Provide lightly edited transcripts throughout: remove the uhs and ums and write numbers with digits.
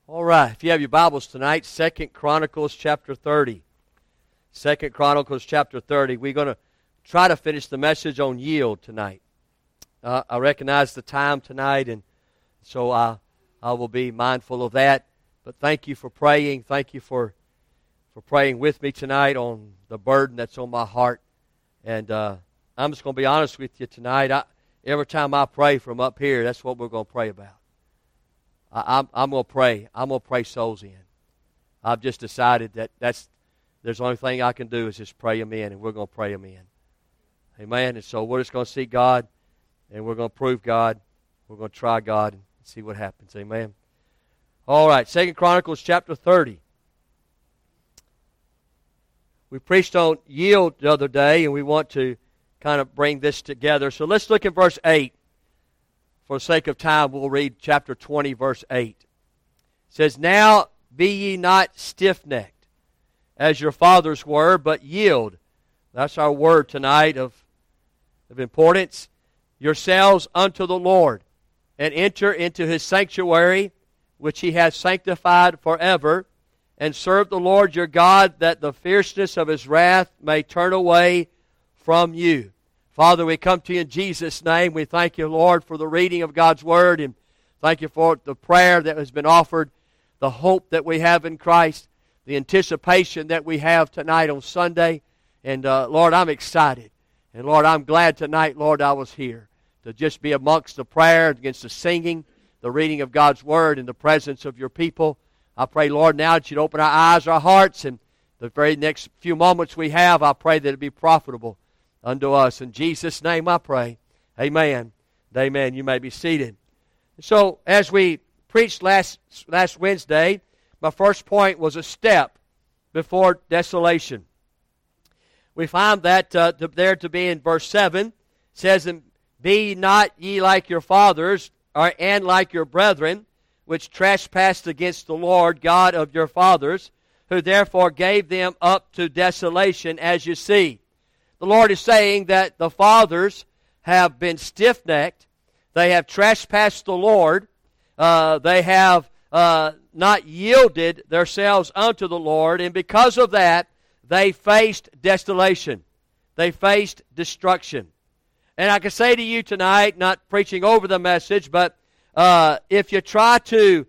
All right, if you have your Bibles tonight, 2 Chronicles chapter 30. 2 Chronicles chapter 30. We're going to try to finish the message on yield tonight. I recognize the time tonight, and so I will be mindful of that. But thank you for praying. Thank you for praying with me tonight on the burden that's on my heart. And I'm just going to be honest with you tonight. Every time I pray from up here, that's what we're going to pray about. I'm going to pray. I'm going to pray souls in. I've just decided that there's the only thing I can do is just pray them in, and we're going to pray them in. Amen. And so we're just going to seek God, and we're going to prove God. We're going to try God and see what happens. Amen. All right, 2 Chronicles chapter 30. We preached on yield the other day, and we want to kind of bring this together. So let's look at verse 8. For the sake of time, we'll read chapter 20, verse 8. It says, "Now be ye not stiff-necked, as your fathers were, but yield." That's our word tonight of importance. "Yourselves unto the Lord, and enter into His sanctuary, which He hath sanctified forever, and serve the Lord your God, that the fierceness of His wrath may turn away from you." Father, we come to you in Jesus' name. We thank you, Lord, for the reading of God's Word, and thank you for the prayer that has been offered, the hope that we have in Christ, the anticipation that we have tonight on Sunday. And Lord, I'm excited. And Lord, I'm glad tonight, Lord, I was here to just be amongst the prayer, against the singing, the reading of God's Word, in the presence of your people. I pray, Lord, now that you'd open our eyes, our hearts, and the very next few moments we have, I pray that it be profitable unto us. In Jesus' name I pray. Amen. Amen. You may be seated. So, as we preached last Wednesday, my first point was a step before desolation. We find that there to be in verse 7. It says, "And be not ye like your fathers, and like your brethren, which trespassed against the Lord God of your fathers, who therefore gave them up to desolation, as you see." The Lord is saying that the fathers have been stiff-necked. They have trespassed the Lord. They have not yielded themselves unto the Lord. And because of that, they faced desolation. They faced destruction. And I can say to you tonight, not preaching over the message, but if you try to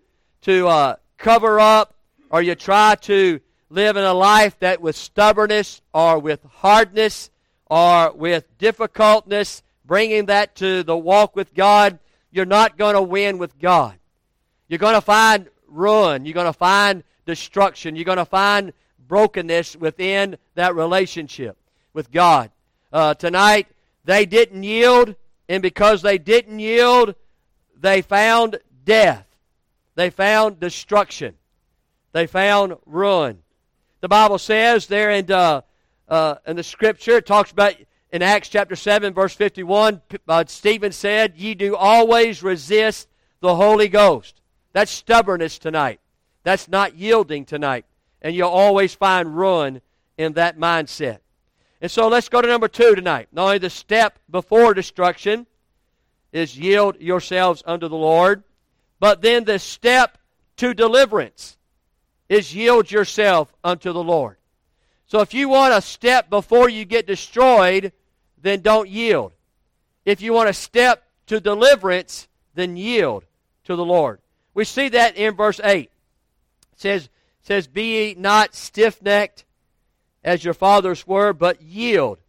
cover up, or you try to live in a life that with stubbornness or with hardness or with difficultness, bringing that to the walk with God, you're not going to win with God. You're going to find ruin. You're going to find destruction. You're going to find brokenness within that relationship with God. Tonight, they didn't yield, and because they didn't yield, they found death. They found destruction. They found ruin. The Bible says there in the Scripture, it talks about in Acts chapter 7, verse 51, Stephen said, "Ye do always resist the Holy Ghost." That's stubbornness tonight. That's not yielding tonight. And you'll always find ruin in that mindset. And so let's go to number 2 tonight. Not only the step before destruction is yield yourselves unto the Lord, but then the step to deliverance is yield yourself unto the Lord. So if you want a step before you get destroyed, then don't yield. If you want a step to deliverance, then yield to the Lord. We see that in verse 8. It says, "Be ye not stiff-necked, as your fathers were, but yield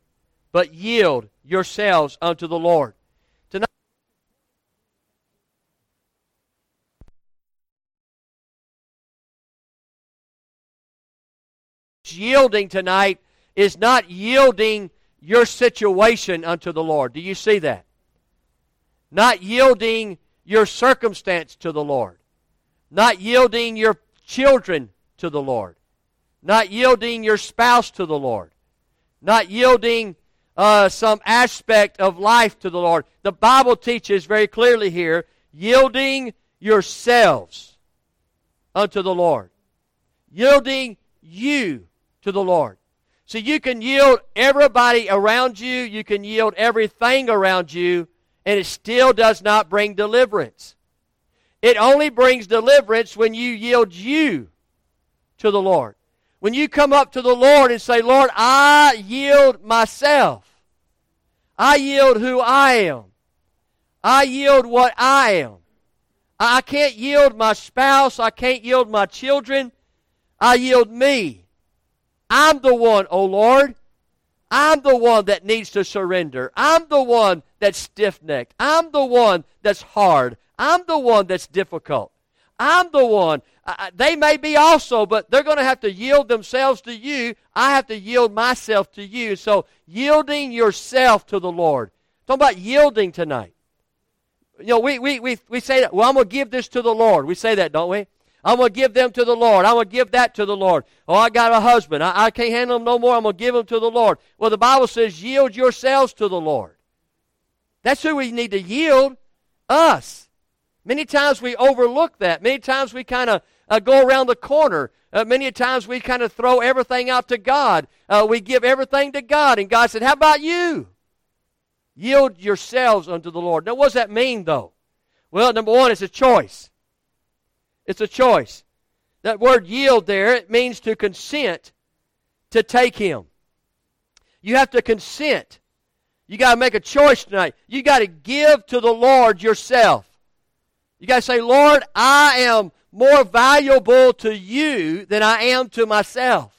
yourselves unto the Lord." Tonight, yielding tonight is not yielding your situation unto the Lord. Do you see that? Not yielding your circumstance to the Lord. Not yielding your children to the Lord. Not yielding your spouse to the Lord. Not yielding some aspect of life to the Lord. The Bible teaches very clearly here, yielding yourselves unto the Lord. Yielding you to the Lord. So you can yield everybody around you, you can yield everything around you, and it still does not bring deliverance. It only brings deliverance when you yield you to the Lord. When you come up to the Lord and say, Lord, I yield myself. I yield who I am. I yield what I am. I can't yield my spouse. I can't yield my children. I yield me. I'm the one, oh Lord. I'm the one that needs to surrender. I'm the one that's stiff-necked. I'm the one that's hard. I'm the one that's difficult. I'm the one. They may be also, but they're going to have to yield themselves to you. I have to yield myself to you. So yielding yourself to the Lord. Talking about yielding tonight. You know, we say that, well, I'm going to give this to the Lord. We say that, don't we? I'm going to give them to the Lord. I'm going to give that to the Lord. Oh, I got a husband. I can't handle him no more. I'm going to give him to the Lord. Well, the Bible says yield yourselves to the Lord. That's who we need to yield, us. Many times we overlook that. Many times we kind of go around the corner. Many times we kind of throw everything out to God. We give everything to God. And God said, how about you? Yield yourselves unto the Lord. Now, what does that mean, though? Well, number one, it's a choice. It's a choice. That word yield there, it means to consent to take Him. You have to consent. You got to make a choice tonight. You got to give to the Lord yourself. You got to say, Lord, I am more valuable to you than I am to myself.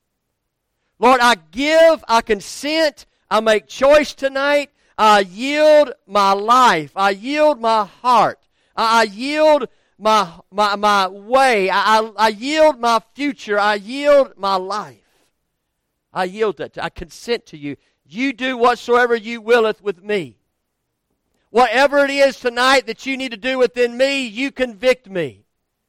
Lord, I give, I consent, I make choice tonight. I yield my life. I yield my heart. I yield my way. I yield my future. I yield my life. I yield that. I consent to you. You do whatsoever you willeth with me. Whatever it is tonight that you need to do within me, you convict me.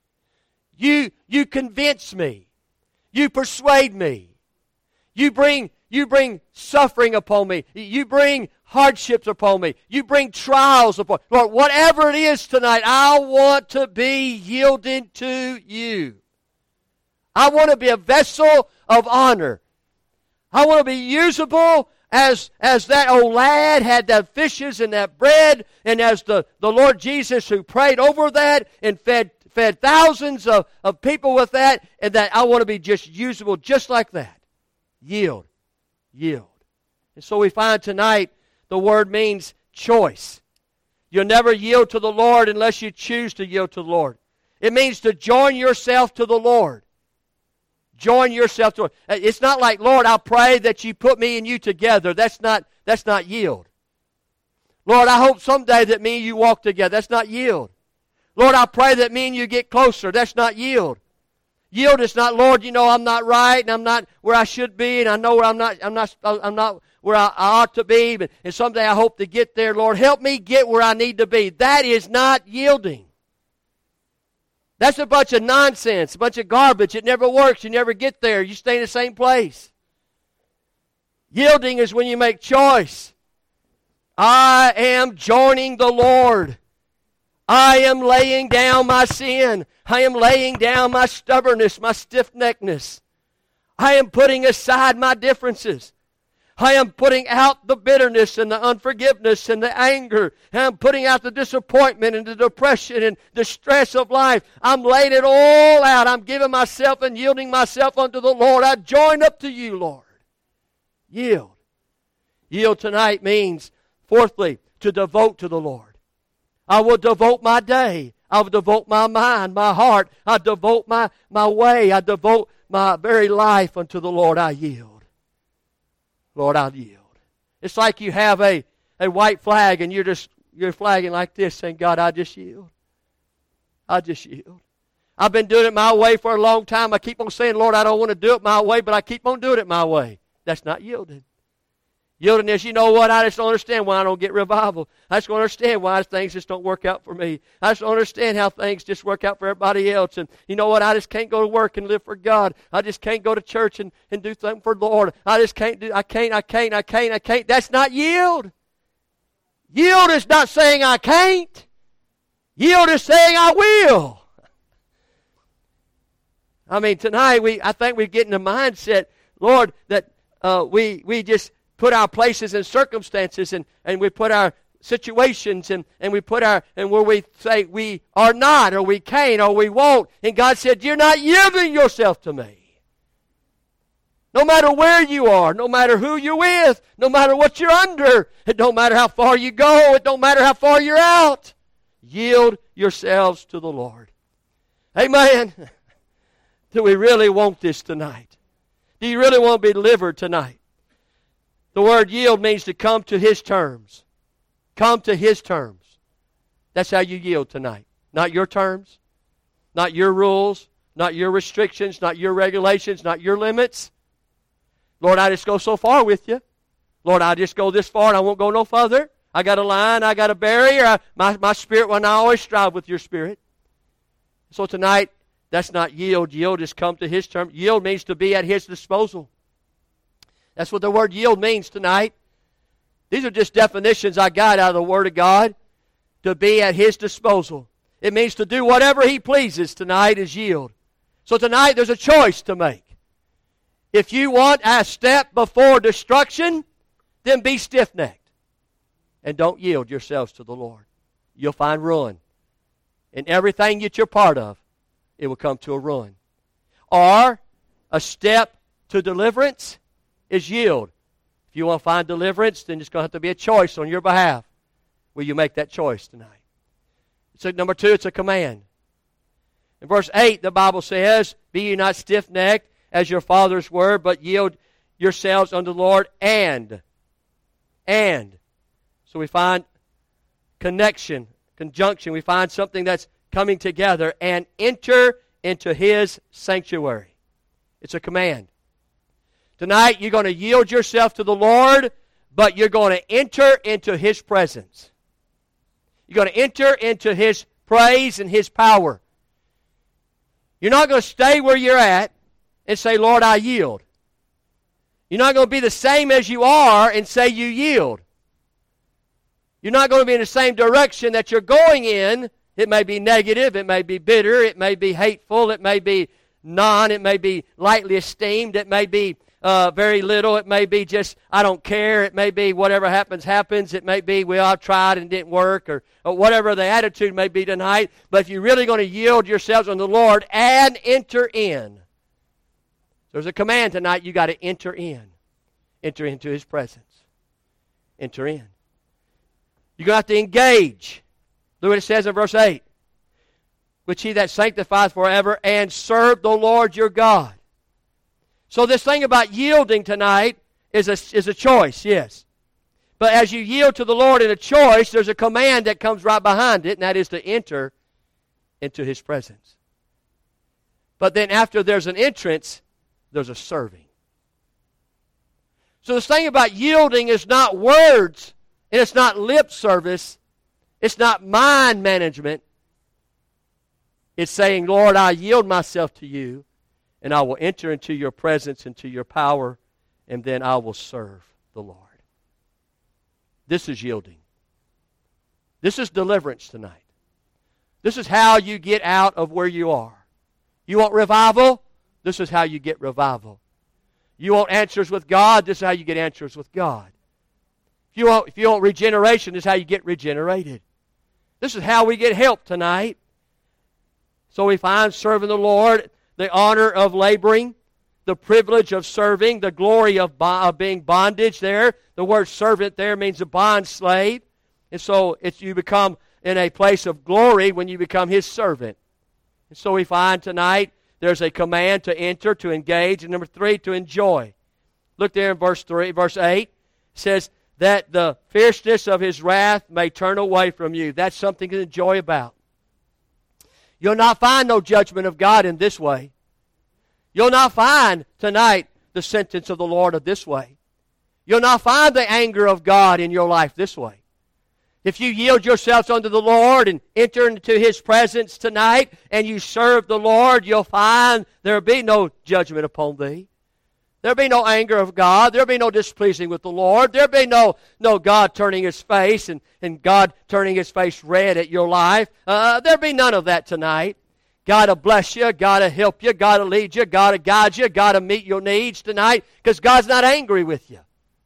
You convince me. You persuade me. You bring suffering upon me. You bring hardships upon me. You bring trials upon me. Lord, whatever it is tonight, I want to be yielding to you. I want to be a vessel of honor. I want to be usable as that old lad had that fishes and that bread, and as the Lord Jesus who prayed over that and fed thousands of people with that, and that I want to be just usable just like that. Yield. Yield. And so we find tonight the word means choice. You'll never yield to the Lord unless you choose to yield to the Lord. It means to join yourself to the Lord. Join yourself to the Lord. It's not like, Lord, I pray that you put me and you together. That's not yield. Lord, I hope someday that me and you walk together. That's not yield. Lord, I pray that me and you get closer. That's not yield. Yield is not, Lord, you know I'm not right and I'm not where I should be, and I know I'm not where I ought to be, and someday I hope to get there. Lord, help me get where I need to be. That is not yielding. That's a bunch of nonsense, a bunch of garbage. It never works. You never get there. You stay in the same place. Yielding is when you make choice. I am joining the Lord. I am laying down my sin. I am laying down my stubbornness, my stiff-neckedness. I am putting aside my differences. I am putting out the bitterness and the unforgiveness and the anger. And I'm putting out the disappointment and the depression and the stress of life. I'm laying it all out. I'm giving myself and yielding myself unto the Lord. I join up to you, Lord. Yield. Yield tonight means, fourthly, to devote to the Lord. I will devote my day. I will devote my mind, my heart. I devote my way. I devote my very life unto the Lord. I yield. Lord, I'll yield. It's like you have a white flag and you're flagging like this, saying, God, I just yield. I just yield. I've been doing it my way for a long time. I keep on saying, Lord, I don't want to do it my way, but I keep on doing it my way. That's not yielding. Yielding is, you know what, I just don't understand why I don't get revival. I just don't understand why things just don't work out for me. I just don't understand how things just work out for everybody else. And you know what, I just can't go to work and live for God. I just can't go to church and do something for the Lord. I just can't do, I can't. That's not yield. Yield is not saying I can't. Yield is saying I will. I mean, tonight, I think we get in the mindset, Lord, that we just put our places and circumstances and we put our situations and we put and where we say we are not or we can't or we won't. And God said, you're not yielding yourself to me. No matter where you are, no matter who you're with, no matter what you're under, it don't matter how far you go, it don't matter how far you're out. Yield yourselves to the Lord. Amen. Do we really want this tonight? Do you really want to be delivered tonight? The word yield means to come to His terms. Come to His terms. That's how you yield tonight. Not your terms, not your rules, not your restrictions, not your regulations, not your limits. Lord, I just go so far with you. Lord, I just go this far and I won't go no further. I got a line, I got a barrier. My spirit will not always strive with your spirit. So tonight, that's not yield. Yield is come to His term. Yield means to be at His disposal. That's what the word yield means tonight. These are just definitions I got out of the Word of God. To be at His disposal. It means to do whatever He pleases tonight is yield. So tonight there's a choice to make. If you want a step before destruction, then be stiff-necked. And don't yield yourselves to the Lord. You'll find ruin. And everything that you're part of, it will come to a ruin. Or a step to deliverance is yield. If you want to find deliverance, then it's going to have to be a choice on your behalf. Will you make that choice tonight? So number 2, it's a command. In verse 8, the Bible says, be ye not stiff-necked, as your fathers were, but yield yourselves unto the Lord, and. So we find connection, conjunction. We find something that's coming together, and enter into His sanctuary. It's a command. Tonight, you're going to yield yourself to the Lord, but you're going to enter into His presence. You're going to enter into His praise and His power. You're not going to stay where you're at and say, Lord, I yield. You're not going to be the same as you are and say you yield. You're not going to be in the same direction that you're going in. It may be negative, it may be bitter, it may be hateful, it may be it may be lightly esteemed, it may be very little, it may be just, I don't care, it may be whatever happens, happens, it may be, well, I tried and it didn't work, or whatever the attitude may be tonight. But if you're really going to yield yourselves unto the Lord and enter in, there's a command tonight, you got to enter in. Enter into His presence. Enter in. You're going to have to engage. Look what it says in verse 8. Which He that sanctifieth forever, and serve the Lord your God. So this thing about yielding tonight is a choice, yes. But as you yield to the Lord in a choice, there's a command that comes right behind it, and that is to enter into His presence. But then after there's an entrance, there's a serving. So this thing about yielding is not words, and it's not lip service, it's not mind management. It's saying, Lord, I yield myself to you, and I will enter into your presence, into your power, and then I will serve the Lord. This is yielding. This is deliverance tonight. This is how you get out of where you are. You want revival? This is how you get revival. You want answers with God? This is how you get answers with God. If you want regeneration, this is how you get regenerated. This is how we get help tonight. So we find serving the Lord, the honor of laboring, the privilege of serving, the glory of being bondage there. The word servant there means a bond slave. And so you become in a place of glory when you become His servant. And so we find tonight there's a command to enter, to engage, and number 3, to enjoy. Look there in verse 8. It says that the fierceness of His wrath may turn away from you. That's something to enjoy about. You'll not find no judgment of God in this way. You'll not find tonight the sentence of the Lord of this way. You'll not find the anger of God in your life this way. If you yield yourselves unto the Lord and enter into His presence tonight and you serve the Lord, you'll find there will be no judgment upon thee. There will be no anger of God. There will be no displeasing with the Lord. There will be no God turning His face and God turning His face red at your life. There will be none of that tonight. God will bless you. God will help you. God will lead you. God will guide you. God will meet your needs tonight because God's not angry with you.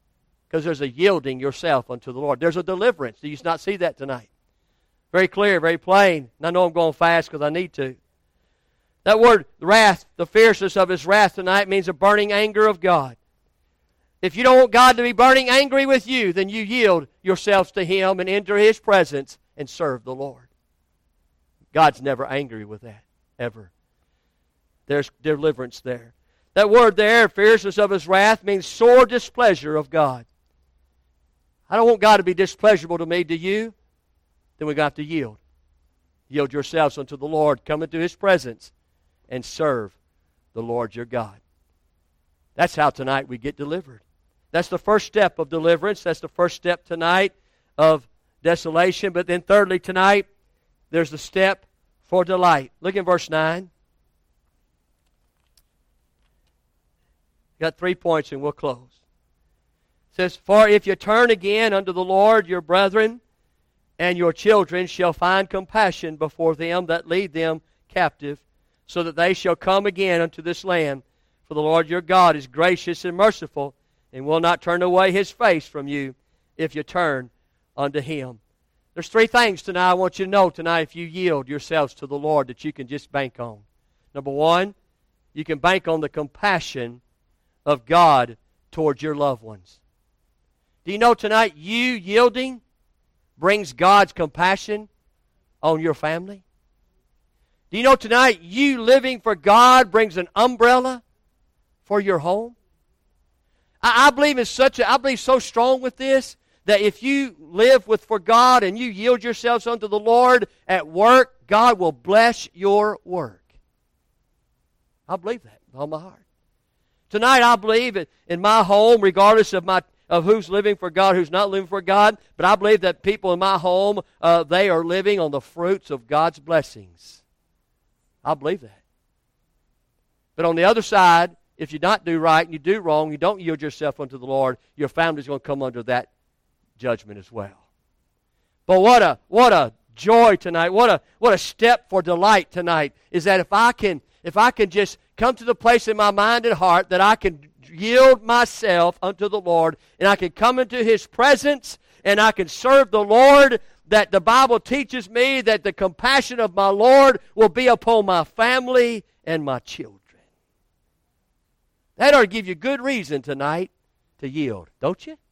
Because there's a yielding yourself unto the Lord. There's a deliverance. Do you not see that tonight? Very clear, very plain. And I know I'm going fast because I need to. That word, wrath, the fierceness of His wrath tonight means a burning anger of God. If you don't want God to be burning angry with you, then you yield yourselves to Him and enter His presence and serve the Lord. God's never angry with that, ever. There's deliverance there. That word there, fierceness of His wrath, means sore displeasure of God. I don't want God to be displeasurable to me. Do you? Then we're going to have to yield. Yield yourselves unto the Lord. Come into His presence and serve the Lord your God. That's how tonight we get delivered. That's the first step of deliverance. That's the first step tonight of desolation. But then thirdly tonight, there's the step for delight. Look in verse 9. Got 3 points and we'll close. It says, for if you turn again unto the Lord, your brethren and your children shall find compassion before them that lead them captive, so that they shall come again unto this land. For the Lord your God is gracious and merciful, and will not turn away His face from you if you turn unto Him. There's 3 things tonight I want you to know tonight if you yield yourselves to the Lord that you can just bank on. Number 1, you can bank on the compassion of God towards your loved ones. Do you know tonight you yielding brings God's compassion on your family? Do you know tonight you living for God brings an umbrella for your home? I believe so strong with this that if you live for God and you yield yourselves unto the Lord at work, God will bless your work. I believe that with all my heart. Tonight I believe in my home, regardless of who's living for God, who's not living for God, but I believe that people in my home, they are living on the fruits of God's blessings. I believe that. But on the other side, if you not do right and you do wrong, you don't yield yourself unto the Lord, your family's going to come under that judgment as well. But what a joy tonight, what a step for delight tonight is that if I can just come to the place in my mind and heart that I can yield myself unto the Lord and I can come into His presence and I can serve the Lord, that the Bible teaches me that the compassion of my Lord will be upon my family and my children. That ought to give you good reason tonight to yield, don't you?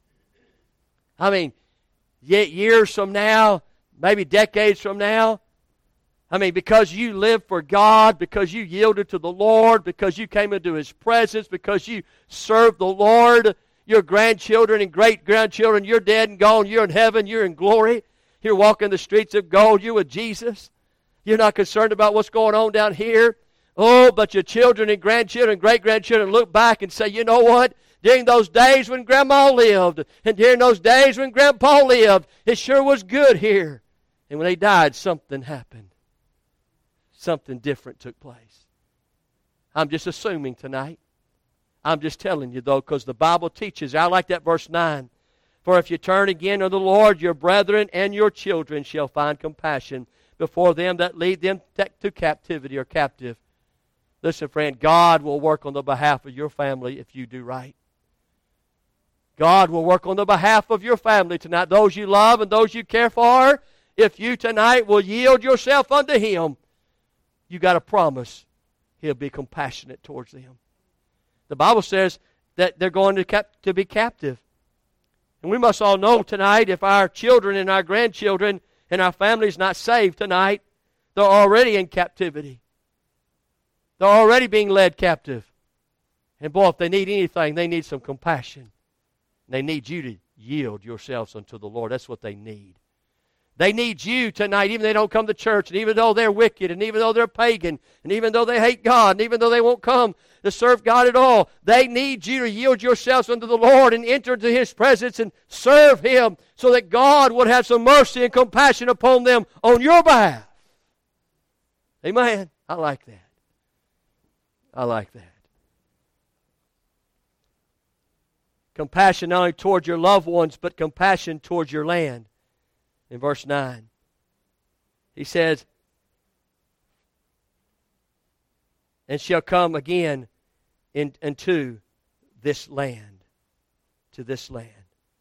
I mean, years from now, maybe decades from now, because you live for God, because you yielded to the Lord, because you came into His presence, because you served the Lord, your grandchildren and great-grandchildren, you're dead and gone, you're in heaven, you're in glory, you're walking the streets of gold, you're with Jesus. You're not concerned about what's going on down here. Oh, but your children and grandchildren and great-grandchildren look back and say, you know what? During those days when Grandma lived, and during those days when Grandpa lived, it sure was good here. And when they died, something happened. Something different took place. I'm just assuming tonight. I'm just telling you, though, because the Bible teaches. I like that verse 9. For if you turn again unto the Lord, your brethren and your children shall find compassion before them that lead them to captivity or captive. Listen, friend, God will work on the behalf of your family if you do right. God will work on the behalf of your family tonight. Those you love and those you care for, if you tonight will yield yourself unto Him, you got a promise He'll be compassionate towards them. The Bible says that they're going to be captive. And we must all know tonight, if our children and our grandchildren and our families not saved tonight, they're already in captivity. They're already being led captive. And boy, if they need anything, they need some compassion. They need you to yield yourselves unto the Lord. That's what they need. They need you tonight, even though they don't come to church, and even though they're wicked, and even though they're pagan, and even though they hate God, and even though they won't come to serve God at all. They need you to yield yourselves unto the Lord and enter into His presence and serve Him so that God would have some mercy and compassion upon them on your behalf. Amen. I like that. I like that. Compassion not only towards your loved ones, but compassion towards your land. In verse 9, he says, and shall come again into this land, to this land.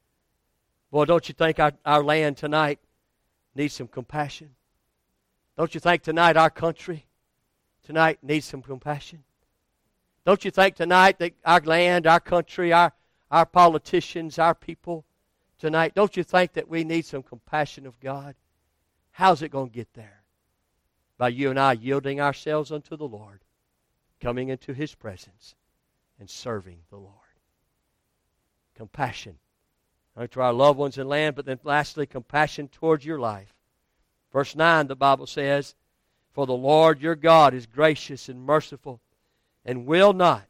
Boy, don't you think our land tonight needs some compassion? Don't you think tonight our country tonight needs some compassion? Don't you think tonight that our land, our country, our politicians, our people tonight, don't you think that we need some compassion of God? How's it going to get there? By you and I yielding ourselves unto the Lord, coming into His presence, and serving the Lord. Compassion. Not only to our loved ones and land, but then lastly, compassion towards your life. Verse 9, the Bible says, "For the Lord your God is gracious and merciful, and will not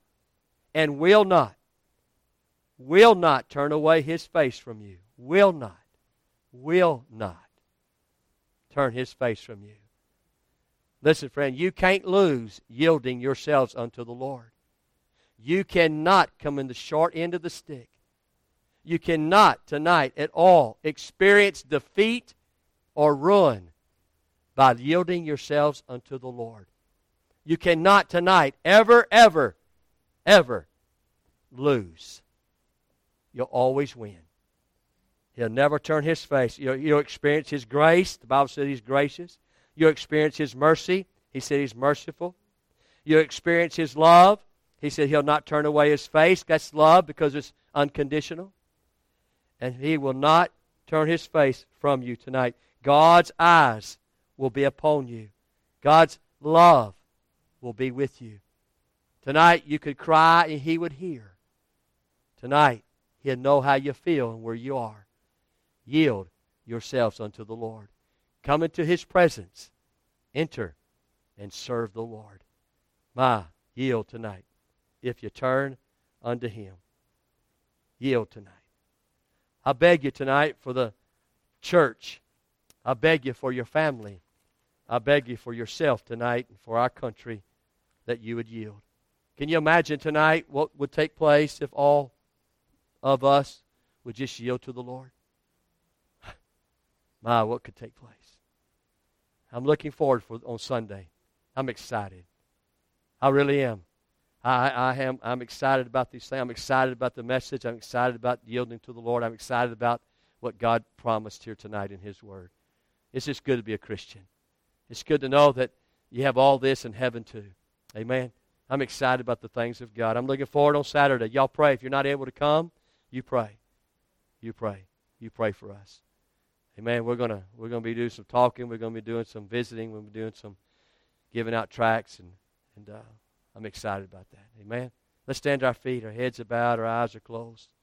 turn away His face from you." Will not turn His face from you. Listen, friend, you can't lose yielding yourselves unto the Lord. You cannot come in the short end of the stick. You cannot tonight at all experience defeat or ruin by yielding yourselves unto the Lord. You cannot tonight ever lose. You'll always win. He'll never turn His face. You'll experience His grace. The Bible says He's gracious. You'll experience His mercy. He said He's merciful. You'll experience His love. He said He'll not turn away His face. That's love because it's unconditional. And He will not turn His face from you tonight. God's eyes will be upon you. God's love will be with you. Tonight you could cry and He would hear. Tonight He'll know how you feel and where you are. Yield yourselves unto the Lord. Come into His presence. Enter and serve the Lord. Yield tonight. If you turn unto Him. Yield tonight. I beg you tonight for the church. I beg you for your family. I beg you for yourself tonight and for our country that you would yield. Can you imagine tonight what would take place if all of us would just yield to the Lord? What could take place? I'm looking forward on Sunday. I'm excited. I really am. I'm excited about these things. I'm excited about the message. I'm excited about yielding to the Lord. I'm excited about what God promised here tonight in His Word. It's just good to be a Christian. It's good to know that you have all this in heaven too. Amen. I'm excited about the things of God. I'm looking forward on Saturday. Y'all pray. If you're not able to come, you pray. You pray. You pray for us. Amen. We're gonna be doing some talking. We're gonna be doing some visiting. We'll be doing some giving out tracts, and I'm excited about that. Amen. Let's stand to our feet. Our heads are bowed. Our eyes are closed.